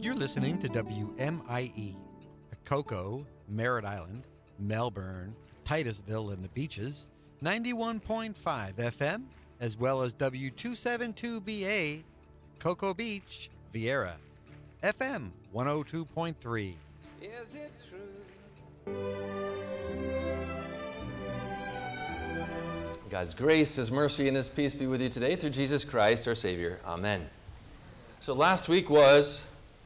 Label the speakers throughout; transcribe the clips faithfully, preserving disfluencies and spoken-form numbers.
Speaker 1: You're listening to W M I E, Cocoa, Merritt Island, Melbourne, Titusville and the Beaches, ninety-one point five F M, as well as W two seventy-two B A, Cocoa Beach, Viera, F M one oh two point three.
Speaker 2: Is it true?
Speaker 3: God's grace, His mercy, and His peace be with you today through Jesus Christ, our Savior. Amen. So last week was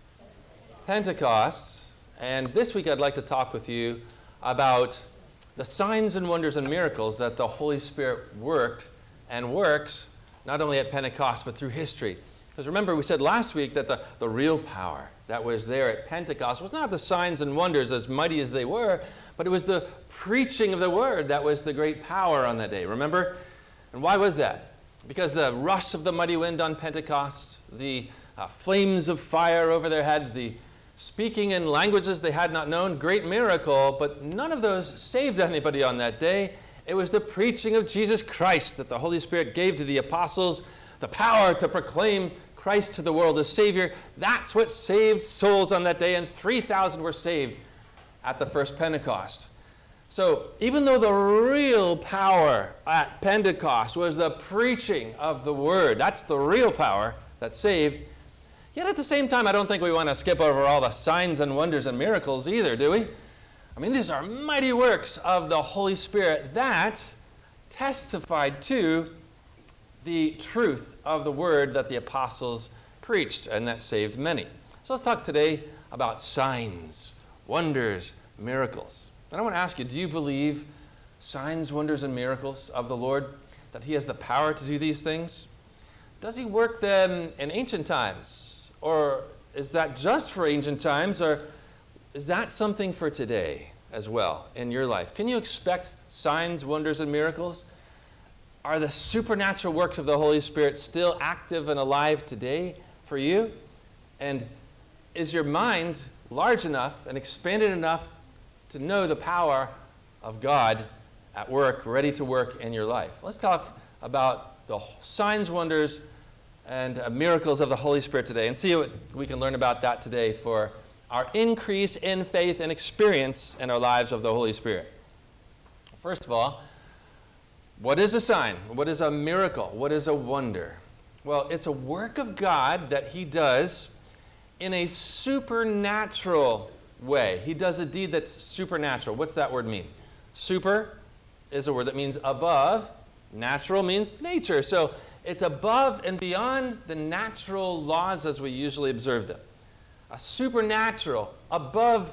Speaker 3: Pentecost, and this week I'd like to talk with you about the signs and wonders and miracles that the Holy Spirit worked and works not only at Pentecost but through history. Because remember, we said last week that the, the real power that was there at Pentecost was not the signs and wonders, as mighty as they were, but it was the preaching of the word that was the great power on that day. Remember? And why was that? Because the rush of the mighty wind on Pentecost, the uh, flames of fire over their heads, the speaking in languages they had not known, great miracle, but none of those saved anybody on that day. It was the preaching of Jesus Christ that the Holy Spirit gave to the apostles, the power to proclaim Christ to the world as Savior. That's what saved souls on that day, and three thousand were saved at the first Pentecost. So even though the real power at Pentecost was the preaching of the Word, that's the real power that saved, yet at the same time, I don't think we want to skip over all the signs and wonders and miracles either, do we? I mean, these are mighty works of the Holy Spirit that testified to the truth of the Word that the apostles preached and that saved many. So let's talk today about signs, wonders, miracles. And I want to ask you, do you believe signs, wonders, and miracles of the Lord, that He has the power to do these things? Does He work them in ancient times? Or is that just for ancient times? Or is that something for today as well in your life? Can you expect signs, wonders, and miracles? Are the supernatural works of the Holy Spirit still active and alive today for you? And is your mind large enough and expanded enough to know the power of God at work, ready to work in your life? Let's talk about the signs, wonders, and uh, miracles of the Holy Spirit today and see what we can learn about that today for our increase in faith and experience in our lives of the Holy Spirit. First of all, what is a sign? What is a miracle? What is a wonder? Well, it's a work of God that He does in a supernatural way. He does a deed that's supernatural. What's that word mean? Super is a word that means above. Natural means nature. So it's above and beyond the natural laws as we usually observe them. A supernatural, above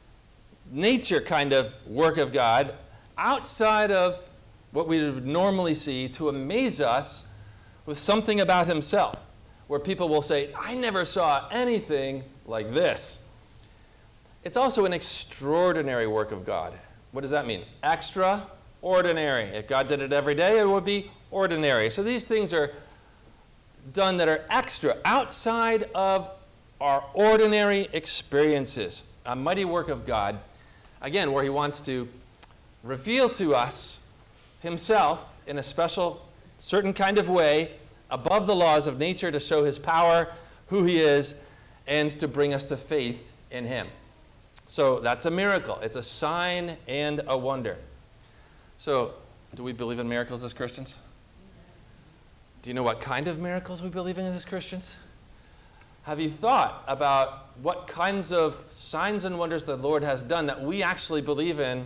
Speaker 3: nature kind of work of God, outside of what we would normally see, to amaze us with something about Himself, where people will say, I never saw anything like this. It's also an extraordinary work of God. What does that mean? Extraordinary. If God did it every day, it would be ordinary. So these things are done that are extra, outside of our ordinary experiences. A mighty work of God, again, where He wants to reveal to us Himself in a special, certain kind of way, above the laws of nature, to show His power, who He is, and to bring us to faith in Him. So that's a miracle. It's a sign and a wonder. So do we believe in miracles as Christians? Do you know what kind of miracles we believe in as Christians? Have you thought about what kinds of signs and wonders the Lord has done that we actually believe in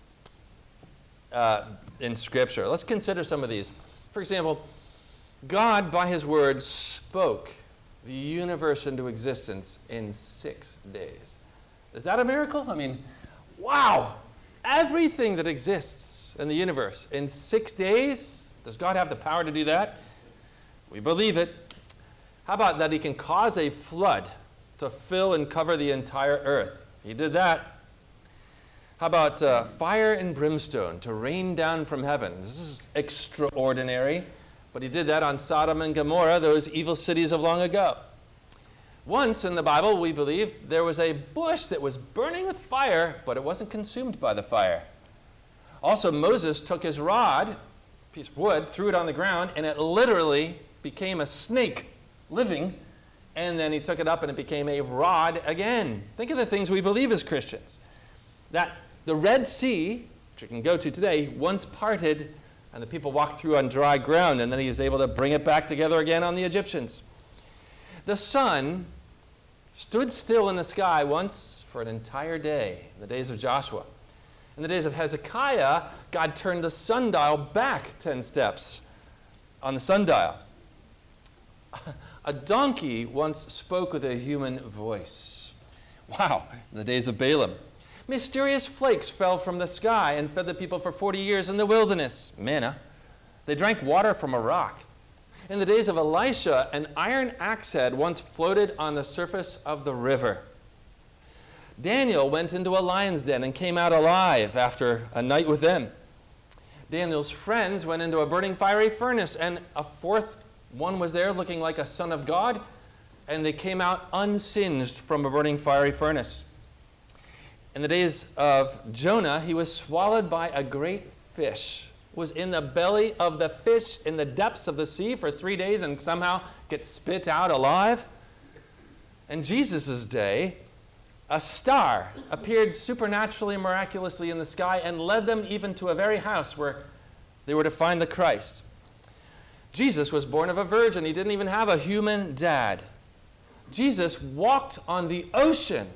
Speaker 3: uh, in Scripture? Let's consider some of these. For example, God, by His word, spoke the universe into existence in six days. Is that a miracle? I mean, wow! Everything that exists in the universe in six days? Does God have the power to do that? We believe it. How about that He can cause a flood to fill and cover the entire earth? He did that. How about uh, fire and brimstone to rain down from heaven? This is extraordinary, but He did that on Sodom and Gomorrah, those evil cities of long ago. Once in the Bible, we believe, there was a bush that was burning with fire, but it wasn't consumed by the fire. Also, Moses took his rod, a piece of wood, threw it on the ground, and it literally became a snake living and then he took it up and it became a rod again. Think of the things we believe as Christians. That the Red Sea, which you can go to today, once parted and the people walked through on dry ground, and then he was able to bring it back together again on the Egyptians. The sun stood still in the sky once for an entire day in the days of Joshua. In the days of Hezekiah, God turned the sundial back ten steps on the sundial. A donkey once spoke with a human voice. Wow, in the days of Balaam. Mysterious flakes fell from the sky and fed the people for forty years in the wilderness. Manna. They drank water from a rock. In the days of Elisha, an iron axe head once floated on the surface of the river. Daniel went into a lion's den and came out alive after a night with them. Daniel's friends went into a burning fiery furnace, and a fourth one was there looking like a son of God, and they came out unsinged from a burning fiery furnace. In the days of Jonah, he was swallowed by a great fish, was in the belly of the fish in the depths of the sea for three days and somehow gets spit out alive. In Jesus' day, a star appeared supernaturally and miraculously in the sky and led them even to a very house where they were to find the Christ. Jesus was born of a virgin. He didn't even have a human dad. Jesus walked on the ocean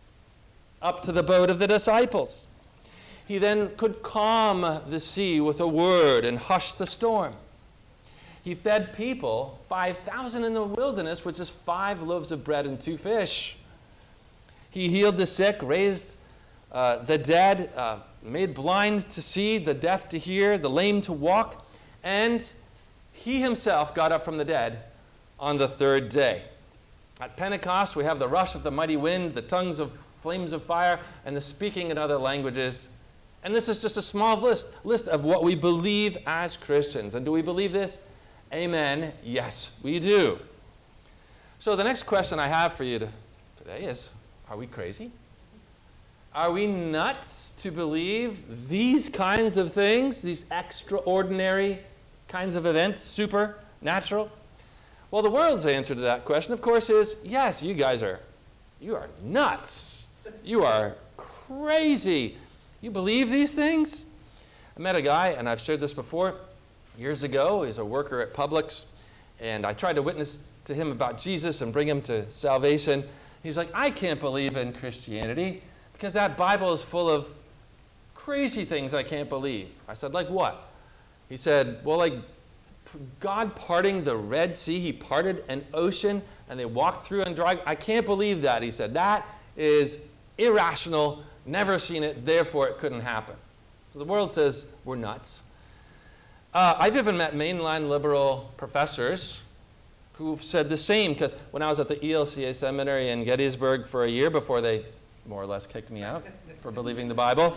Speaker 3: up to the boat of the disciples. He then could calm the sea with a word and hush the storm. He fed people, five thousand in the wilderness, with just five loaves of bread and two fish. He healed the sick, raised uh, the dead, uh, made blind to see, the deaf to hear, the lame to walk, and he himself got up from the dead on the third day. At Pentecost, we have the rush of the mighty wind, the tongues of flames of fire, and the speaking in other languages. And this is just a small list, list of what we believe as Christians. And do we believe this? Amen. Yes, we do. So the next question I have for you to, today is, are we crazy? Are we nuts to believe these kinds of things, these extraordinary kinds of events, supernatural? Well, the world's answer to that question, of course, is yes, you guys are, you are nuts. You are crazy. You believe these things? I met a guy, and I've shared this before, years ago. He's a worker at Publix, and I tried to witness to him about Jesus and bring him to salvation. He's like, I can't believe in Christianity because that Bible is full of crazy things I can't believe. I said, like what? He said, well, like God parting the Red Sea. He parted an ocean, and they walked through on dry. I can't believe that. He said, that is irrational, never seen it, therefore it couldn't happen. So the world says we're nuts. Uh, I've even met mainline liberal professors who've said the same, because when I was at the E L C A seminary in Gettysburg for a year before they more or less kicked me out for believing the Bible,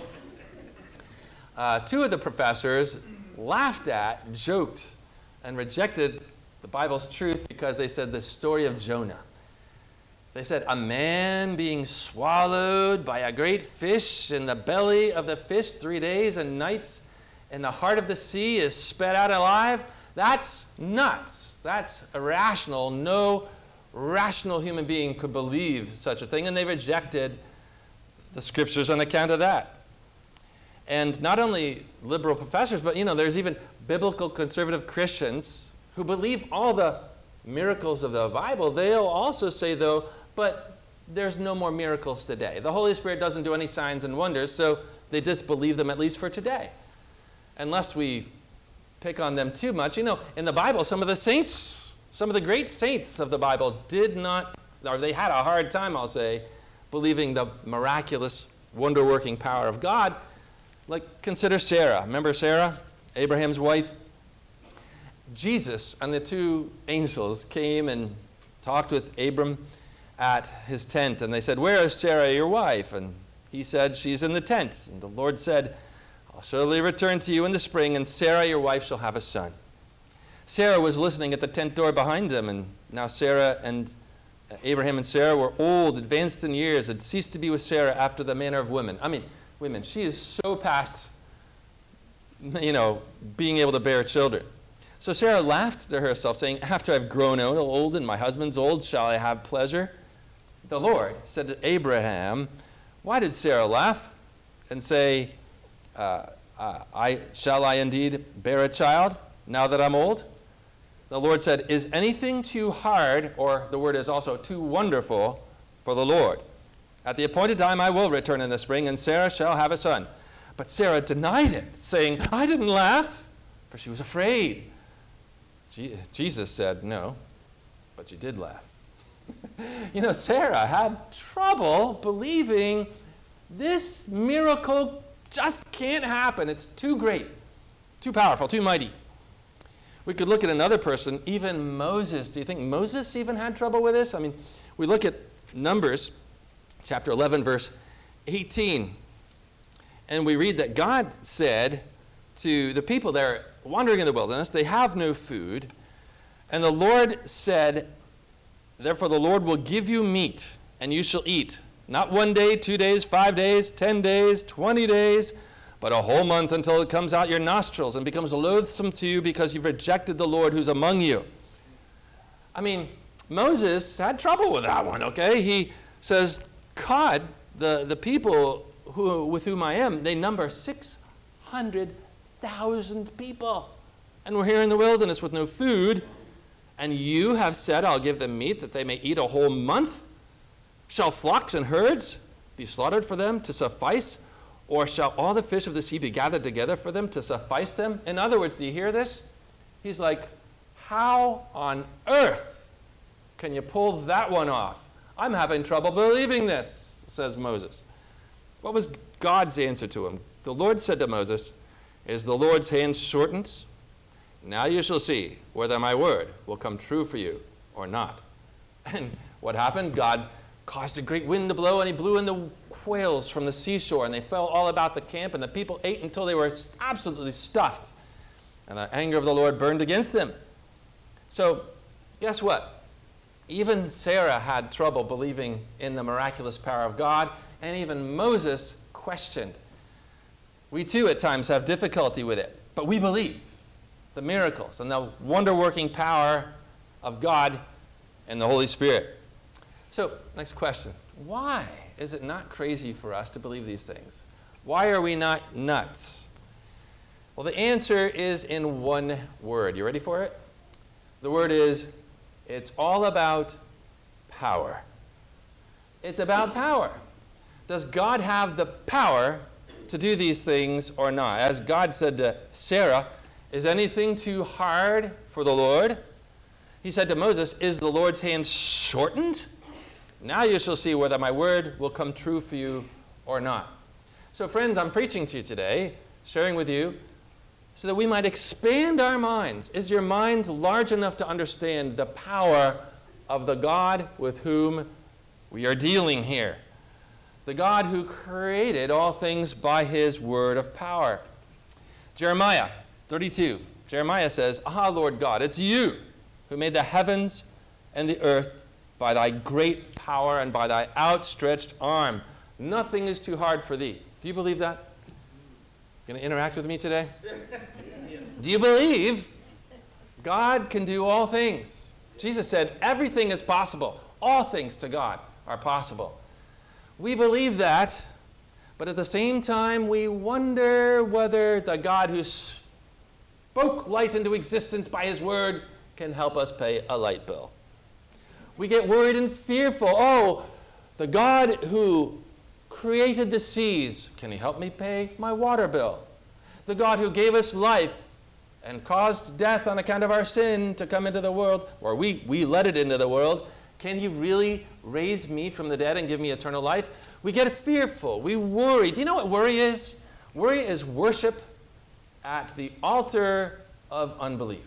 Speaker 3: uh, two of the professors laughed at, joked, and rejected the Bible's truth because they said the story of Jonah. They said, a man being swallowed by a great fish in the belly of the fish three days and nights in the heart of the sea is sped out alive. That's nuts. That's irrational. No rational human being could believe such a thing, and they rejected the scriptures on account of that. And not only liberal professors, but you know, there's even biblical conservative Christians who believe all the miracles of the Bible. They'll also say, though, but there's no more miracles today. The Holy Spirit doesn't do any signs and wonders, so they disbelieve them, at least for today. Unless we pick on them too much. You know, in the Bible, some of the saints, some of the great saints of the Bible did not, or they had a hard time, I'll say, believing the miraculous, wonder-working power of God. Like, consider Sarah. Remember Sarah, Abraham's wife? Jesus and the two angels came and talked with Abram at his tent, and they said, where is Sarah, your wife? And he said, she's in the tent. And the Lord said, I'll surely return to you in the spring, and Sarah, your wife, shall have a son. Sarah was listening at the tent door behind them, and now Sarah and uh, Abraham and Sarah were old, advanced in years, had ceased to be with Sarah after the manner of women. I mean, women, she is so past, you know, being able to bear children. So Sarah laughed to herself, saying, after I've grown old and my husband's old, shall I have pleasure? The Lord said to Abraham, why did Sarah laugh and say, uh, uh, I, shall I indeed bear a child now that I'm old? The Lord said, is anything too hard, or the word is also too wonderful, for the Lord? At the appointed time I will return in the spring, and Sarah shall have a son. But Sarah denied it, saying, I didn't laugh, for she was afraid. Je- Jesus said, no, but you did laugh. You know, Sarah had trouble believing this miracle just can't happen. It's too great, too powerful, too mighty. We could look at another person, even Moses. Do you think Moses even had trouble with this? I mean, we look at Numbers chapter eleven, verse eighteen. And we read that God said to the people there wandering in the wilderness, they have no food. And the Lord said, therefore the Lord will give you meat, and you shall eat. Not one day, two days, five days, ten days, twenty days, but a whole month until it comes out your nostrils and becomes loathsome to you because you've rejected the Lord who's among you. I mean, Moses had trouble with that one, okay? He says, God, the, the people who, with whom I am, they number six hundred thousand people. And we're here in the wilderness with no food. And you have said, I'll give them meat that they may eat a whole month. Shall flocks and herds be slaughtered for them to suffice? Or shall all the fish of the sea be gathered together for them to suffice them? In other words, do you hear this? He's like, how on earth can you pull that one off? I'm having trouble believing this, says Moses. What was God's answer to him? The Lord said to Moses, is the Lord's hand shortened? Now you shall see whether my word will come true for you or not. And what happened? God caused a great wind to blow, and he blew in the quails from the seashore, and they fell all about the camp, and the people ate until they were absolutely stuffed. And the anger of the Lord burned against them. So guess what? Even Sarah had trouble believing in the miraculous power of God, and even Moses questioned. We too at times have difficulty with it, but we believe the miracles and the wonder-working power of God and the Holy Spirit. So, next question. Why is it not crazy for us to believe these things? Why are we not nuts? Well, the answer is in one word. You ready for it? The word is, it's all about power. It's about power. Does God have the power to do these things or not? As God said to Sarah, is anything too hard for the Lord? He said to Moses, is the Lord's hand shortened? Now you shall see whether my word will come true for you or not. So friends, I'm preaching to you today, sharing with you, so that we might expand our minds. Is your mind large enough to understand the power of the God with whom we are dealing here? The God who created all things by his word of power. Jeremiah thirty-two. Jeremiah says, ah, Lord God, it's you who made the heavens and the earth by thy great power and by thy outstretched arm. Nothing is too hard for thee. Do you believe that? Going to interact with me today? Do you believe God can do all things? Jesus said, everything is possible. All things to God are possible. We believe that, but at the same time, we wonder whether the God who spoke light into existence by his word can help us pay a light bill. We get worried and fearful. Oh, the God who created the seas, can he help me pay my water bill? The God who gave us life and caused death on account of our sin to come into the world, or we, we let it into the world, can he really raise me from the dead and give me eternal life? We get fearful. We worry. Do you know what worry is? Worry is worship at the altar of unbelief.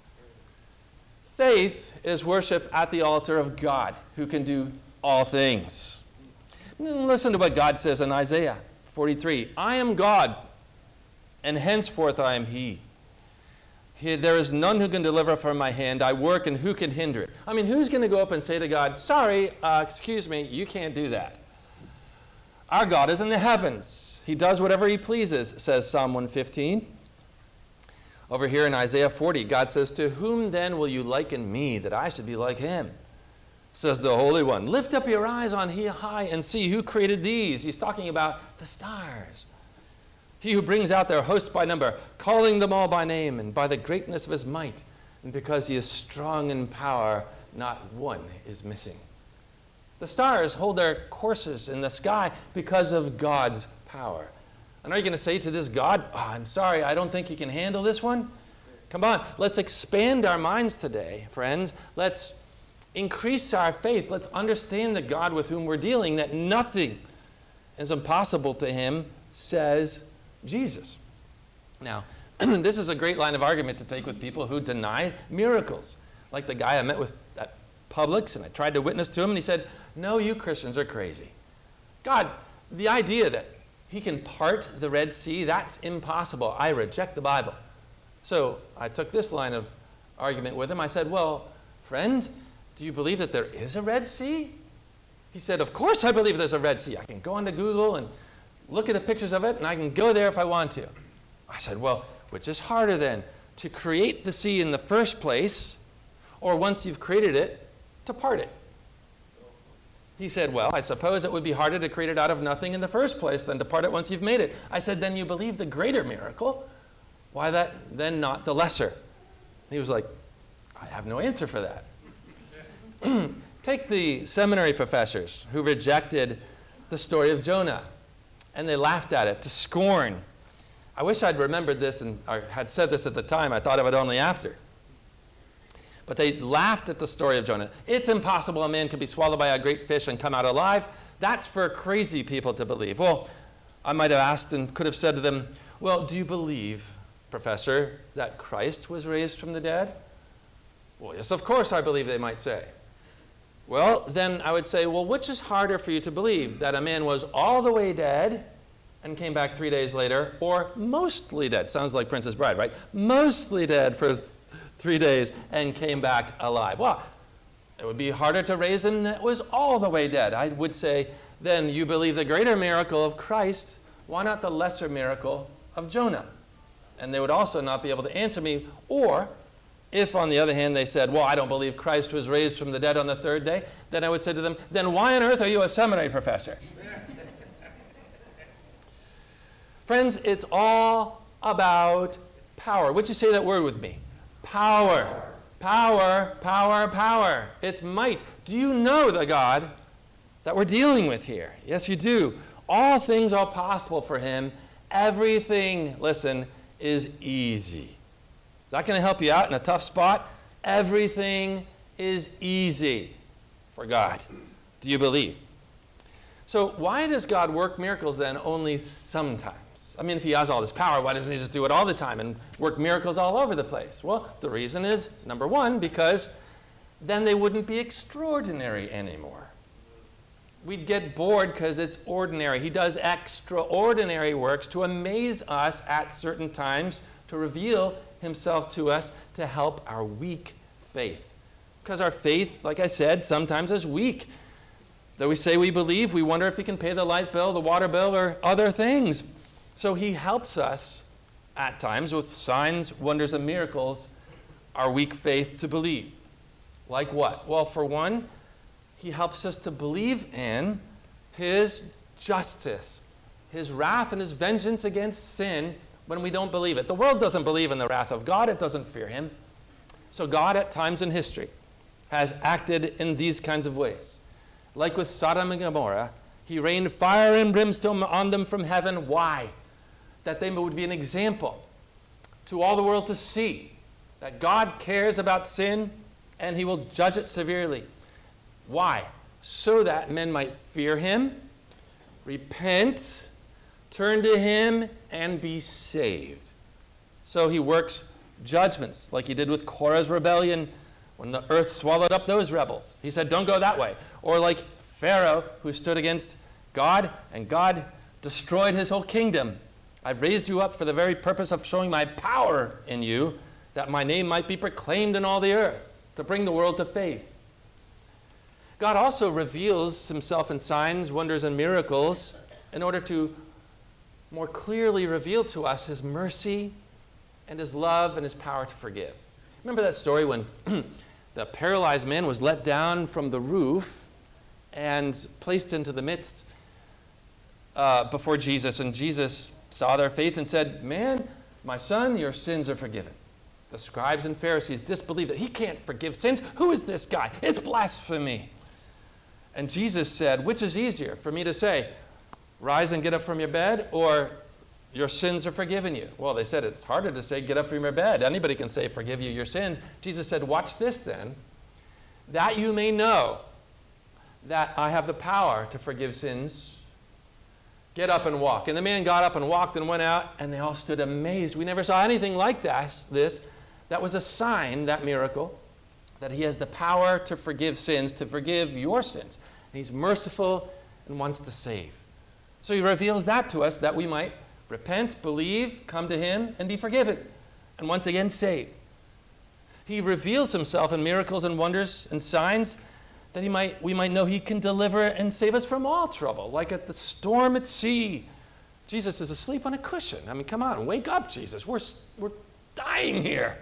Speaker 3: Faith is worship at the altar of God, who can do all things. Listen to what God says in Isaiah forty-three. I am God, and henceforth I am he. He, there is none who can deliver from my hand. I work, and who can hinder it? I mean, who's going to go up and say to God, sorry, uh, excuse me, you can't do that? Our God is in the heavens. He does whatever he pleases, says Psalm one fifteen. Over here in Isaiah forty, God says, "To whom then will you liken me, that I should be like him?" Says the Holy One, "Lift up your eyes on high and see who created these." He's talking about the stars. "He who brings out their hosts by number, calling them all by name, and by the greatness of his might. And because he is strong in power, not one is missing." The stars hold their courses in the sky because of God's power. And are you going to say to this God, "Oh, I'm sorry, I don't think you can handle this one"? Come on, let's expand our minds today, friends. Let's increase our faith. Let's understand the God with whom we're dealing, that nothing is impossible to him, says Jesus. Now, this is a great line of argument to take with people who deny miracles. Like the guy I met with at Publix, and I tried to witness to him, and he said, "No, you Christians are crazy. God, the idea that he can part the Red Sea, that's impossible. I reject the Bible." So I took this line of argument with him. I said, "Well, friend, do you believe that there is a Red Sea?" He said, "Of course I believe there's a Red Sea. I can go onto Google and look at the pictures of it, and I can go there if I want to." I said, "Well, which is harder then, to create the sea in the first place, or once you've created it, to part it?" He said, "Well, I suppose it would be harder to create it out of nothing in the first place than to part it once you've made it." I said, "Then you believe the greater miracle. Why that, then not the lesser?" He was like, "I have no answer for that." Take the seminary professors who rejected the story of Jonah, and they laughed at it to scorn. I wish I'd remembered this and or had said this at the time. I thought of it only after. But they laughed at the story of Jonah. "It's impossible a man could be swallowed by a great fish and come out alive. That's for crazy people to believe." Well, I might have asked and could have said to them, "Well, do you believe, Professor, that Christ was raised from the dead?" "Well, yes, of course I believe," they might say. Well, then I would say, "Well, which is harder for you to believe, that a man was all the way dead and came back three days later, or mostly dead?" Sounds like Princess Bride, right? "Mostly dead for three days and came back alive." Well, it would be harder to raise him that was all the way dead. I would say, then you believe the greater miracle of Christ, why not the lesser miracle of Jonah? And they would also not be able to answer me. Or if, on the other hand, they said, "Well, I don't believe Christ was raised from the dead on the third day," then I would say to them, "Then why on earth are you a seminary professor?" Friends, it's all about power. Would you say that word with me? Power. Power, power, power. It's might. Do you know the God that we're dealing with here? Yes, you do. All things are possible for him. Everything, listen, is easy. Is that going to help you out in a tough spot? Everything is easy for God. Do you believe? So why does God work miracles then only sometimes? I mean, if he has all this power, why doesn't he just do it all the time and work miracles all over the place? Well, the reason is, number one, because then they wouldn't be extraordinary anymore. We'd get bored because it's ordinary. He does extraordinary works to amaze us at certain times, to reveal himself to us, to help our weak faith. Because our faith, like I said, sometimes is weak. Though we say we believe, we wonder if he can pay the light bill, the water bill, or other things. So he helps us at times with signs, wonders, and miracles, our weak faith to believe. Like what? Well, for one, he helps us to believe in his justice, his wrath and his vengeance against sin when we don't believe it. The world doesn't believe in the wrath of God. It doesn't fear him. So God, at times in history, has acted in these kinds of ways. Like with Sodom and Gomorrah, he rained fire and brimstone on them from heaven. Why? That they would be an example to all the world to see that God cares about sin and he will judge it severely. Why? So that men might fear him, repent, turn to him, and be saved. So he works judgments like he did with Korah's rebellion when the earth swallowed up those rebels. He said, "Don't go that way." Or like Pharaoh, who stood against God, and God destroyed his whole kingdom. "I've raised you up for the very purpose of showing my power in you, that my name might be proclaimed in all the earth," to bring the world to faith. God also reveals himself in signs, wonders, and miracles in order to more clearly reveal to us his mercy and his love and his power to forgive. Remember that story when the paralyzed man was let down from the roof and placed into the midst uh, before Jesus, and Jesus saw their faith and said, "Man, my son, your sins are forgiven." The scribes and Pharisees disbelieved that he can't forgive sins. Who is this guy? It's blasphemy. And Jesus said, which is easier for me to say, rise and get up from your bed, or your sins are forgiven you? Well, they said it's harder to say get up from your bed. Anybody can say forgive you your sins. Jesus said, watch this then, that you may know that I have the power to forgive sins. Get up and walk. And the man got up and walked and went out, and they all stood amazed. We never saw anything like that, this. That was a sign, that miracle, that he has the power to forgive sins, to forgive your sins. And he's merciful and wants to save. So he reveals that to us, that we might repent, believe, come to him, and be forgiven, and once again saved. He reveals himself in miracles and wonders and signs that he might, we might know he can deliver and save us from all trouble, like at the storm at sea. Jesus is asleep on a cushion. I mean, come on, wake up, Jesus. We're, we're dying here.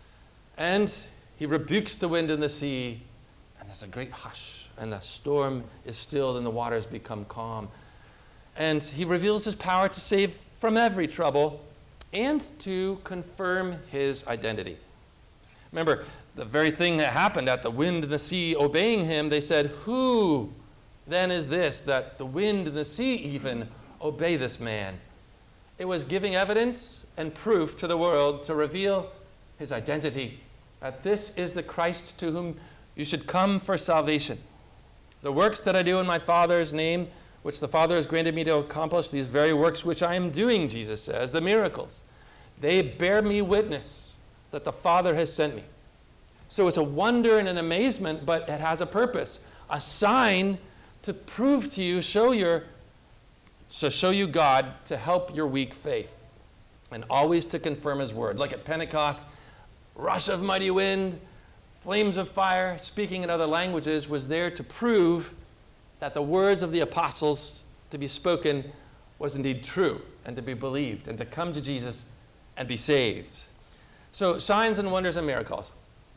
Speaker 3: And he rebukes the wind and the sea, and there's a great hush, and the storm is stilled, and the waters become calm. And he reveals his power to save from every trouble and to confirm his identity. Remember, the very thing that happened at the wind and the sea obeying him, they said, who then is this that the wind and the sea even obey this man? It was giving evidence and proof to the world to reveal his identity, that this is the Christ to whom you should come for salvation. The works that I do in my Father's name, which the Father has granted me to accomplish, these very works which I am doing, Jesus says, the miracles, they bear me witness that the Father has sent me. So it's a wonder and an amazement, but it has a purpose, a sign to prove to you, show your, so show you God, to help your weak faith, and always to confirm his word. Like at Pentecost, rush of mighty wind, flames of fire, speaking in other languages was there to prove that the words of the apostles to be spoken was indeed true and to be believed and to come to Jesus and be saved. So signs and wonders and miracles.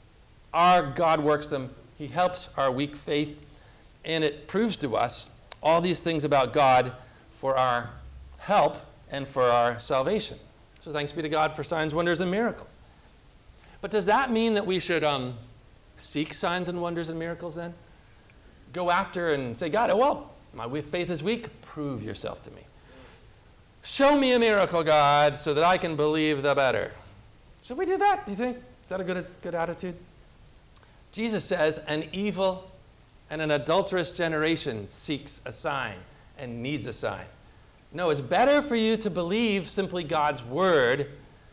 Speaker 3: Our God works them. He helps our weak faith, and it proves to us all these things about God for our help and for our salvation. So thanks be to God for signs, wonders, and miracles. But does that mean that we should um, seek signs and wonders and miracles then? Go after and say, God, oh, well, my faith is weak. Prove yourself to me. Show me a miracle, God, so that I can believe the better. Should we do that, do you think? Is that a good, good attitude? Jesus says, an evil and an adulterous generation seeks a sign and needs a sign. No, it's better for you to believe simply God's word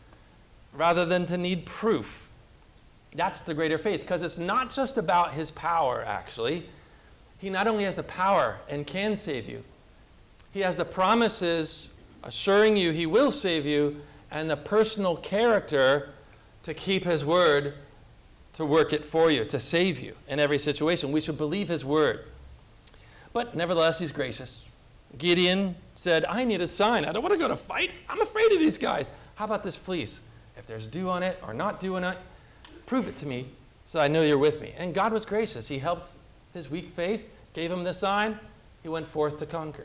Speaker 3: rather than to need proof. That's the greater faith, because it's not just about his power, actually. He not only has the power and can save you, he has the promises assuring you he will save you, and the personal character to keep his word, to work it for you, to save you in every situation. We should believe his word. But nevertheless, he's gracious. Gideon said, I need a sign. I don't want to go to fight. I'm afraid of these guys. How about this fleece? If there's dew on it or not dew on it, prove it to me so I know you're with me. And God was gracious. He helped his weak faith, gave him the sign. He went forth to conquer.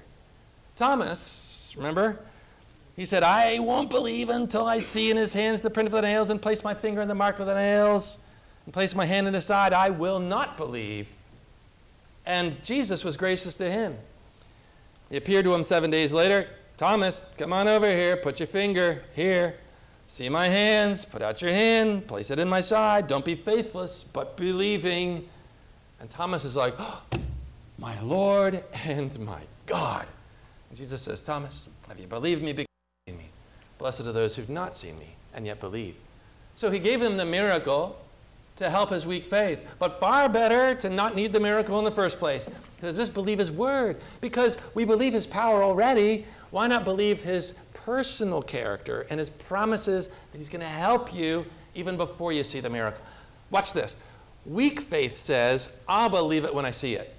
Speaker 3: Thomas, remember? He said, I won't believe until I see in his hands the print of the nails and place my finger in the mark of the nails and place my hand in his side. I will not believe. And Jesus was gracious to him. He appeared to him seven days later. Thomas, come on over here. Put your finger here. See my hands, put out your hand, place it in my side. Don't be faithless, but believing. And Thomas is like, oh, my Lord and my God. And Jesus says, Thomas, have you believed me because you've seen me? Blessed are those who've not seen me and yet believe. So he gave him the miracle to help his weak faith. But far better to not need the miracle in the first place. Because just believe his word. Because we believe his power already, why not believe his personal character and his promises that he's going to help you even before you see the miracle? Watch this. Weak faith says, I'll believe it when I see it.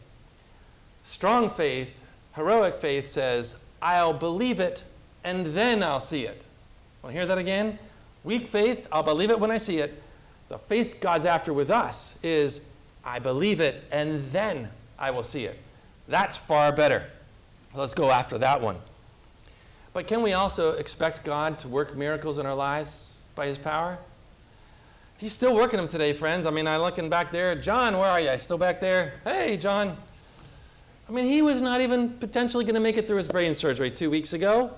Speaker 3: Strong faith, heroic faith says, I'll believe it and then I'll see it. Want to hear that again? Weak faith, I'll believe it when I see it. The faith God's after with us is, I believe it, and then I will see it. That's far better. Let's go after that one. But can we also expect God to work miracles in our lives by his power? He's still working them today, friends. I mean, I'm looking back there. John, where are you? Still back there? Hey, John. I mean, he was not even potentially going to make it through his brain surgery two weeks ago.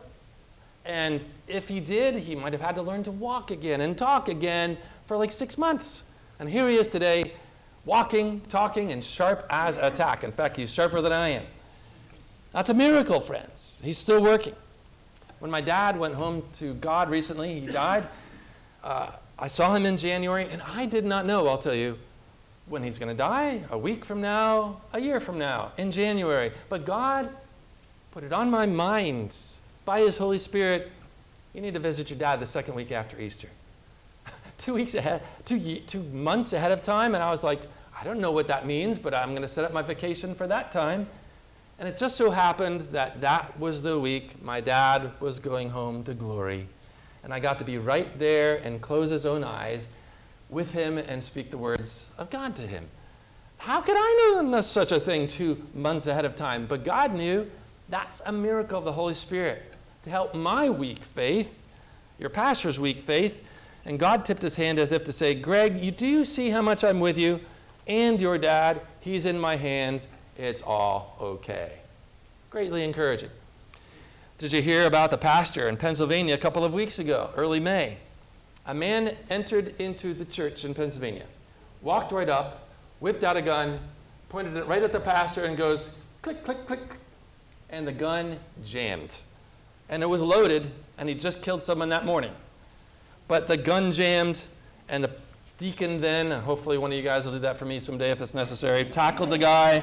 Speaker 3: And if he did, he might have had to learn to walk again and talk again for like six months. And here he is today, walking, talking, and sharp as a tack. In fact, he's sharper than I am. That's a miracle, friends. He's still working. When my dad went home to God recently, he died. Uh, I saw him in January, and I did not know, I'll tell you, when he's going to die, a week from now, a year from now, in January. But God put it on my mind by his Holy Spirit, you need to visit your dad the second week after Easter. two weeks ahead, two, two months ahead of time, and I was like, I don't know what that means, but I'm going to set up my vacation for that time. And it just so happened that that was the week my dad was going home to glory. And I got to be right there and close his own eyes with him and speak the words of God to him. How could I know such a thing two months ahead of time? But God knew. That's a miracle of the Holy Spirit to help my weak faith, your pastor's weak faith. And God tipped his hand as if to say, Greg, you do see how much I'm with you and your dad. He's in my hands. It's all okay. Greatly encouraging. Did you hear about the pastor in Pennsylvania a couple of weeks ago, early May? A man entered into the church in Pennsylvania, walked right up, whipped out a gun, pointed it right at the pastor and goes, click, click, click, and the gun jammed. And it was loaded, and he just killed someone that morning. But the gun jammed, and the deacon then, and hopefully one of you guys will do that for me someday if it's necessary, tackled the guy.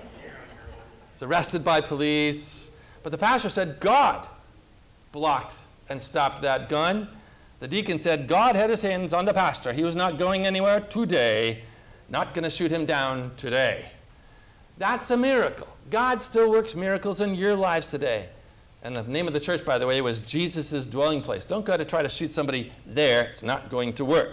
Speaker 3: He's arrested by police. But the pastor said God blocked and stopped that gun. The deacon said God had his hands on the pastor. He was not going anywhere today. Not going to shoot him down today. That's a miracle. God still works miracles in your lives today. And the name of the church, by the way, was Jesus' dwelling place. Don't go to try to shoot somebody there. It's not going to work.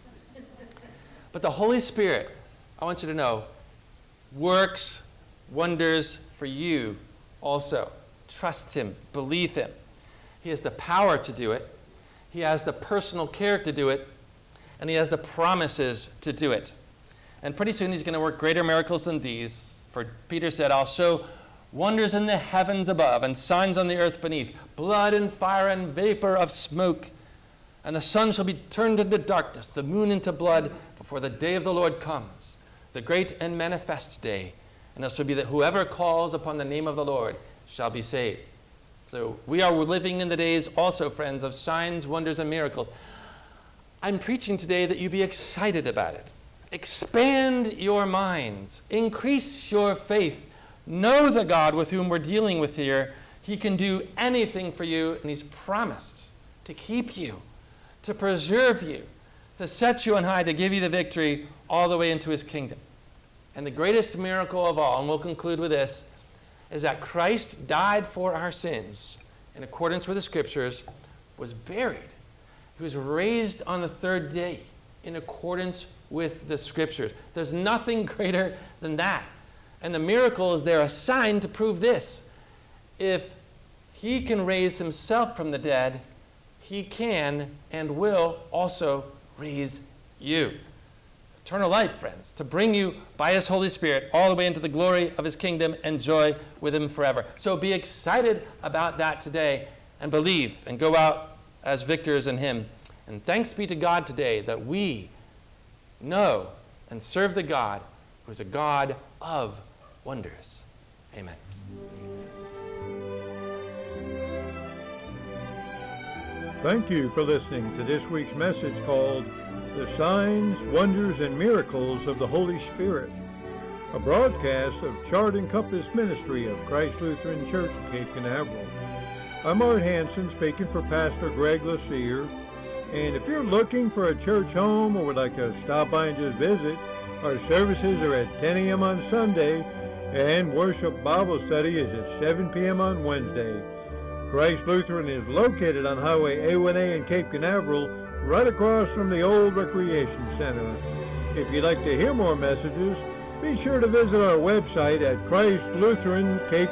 Speaker 3: But the Holy Spirit, I want you to know, works wonders for you also. Trust him. Believe him. He has the power to do it. He has the personal care to do it. And he has the promises to do it. And pretty soon he's going to work greater miracles than these. For Peter said, I'll show wonders in the heavens above and signs on the earth beneath, blood and fire and vapor of smoke. And the sun shall be turned into darkness, the moon into blood, before the day of the Lord comes, the great and manifest day. And it shall be that whoever calls upon the name of the Lord shall be saved. So we are living in the days also, friends, of signs, wonders, and miracles. I'm preaching today that you be excited about it. Expand your minds. Increase your faith. Know the God with whom we're dealing with here. He can do anything for you, and he's promised to keep you, to preserve you, to set you on high, to give you the victory all the way into his kingdom. And the greatest miracle of all, and we'll conclude with this, is that Christ died for our sins in accordance with the scriptures, was buried. He was raised on the third day in accordance with the scriptures. There's nothing greater than that. And the miracle is there a sign to prove this. If he can raise himself from the dead, he can and will also raise you. Eternal life, friends, to bring you by his Holy Spirit all the way into the glory of his kingdom and joy with him forever. So be excited about that today and believe and go out as victors in him. And thanks be to God today that we know and serve the God who is a God of wonders. Amen.
Speaker 2: Thank you for listening to this week's message called The Signs, Wonders, and Miracles of the Holy Spirit, a broadcast of Chart and Compass Ministry of Christ Lutheran Church in Cape Canaveral. I'm Art Hansen, speaking for Pastor Greg Lassere. And if you're looking for a church home or would like to stop by and just visit, our services are at ten a.m. on Sunday, and worship Bible study is at seven p.m. on Wednesday. Christ Lutheran is located on Highway A one A in Cape Canaveral, right across from the old Recreation Center. If you'd like to hear more messages, be sure to visit our website at Christ Lutheran Cape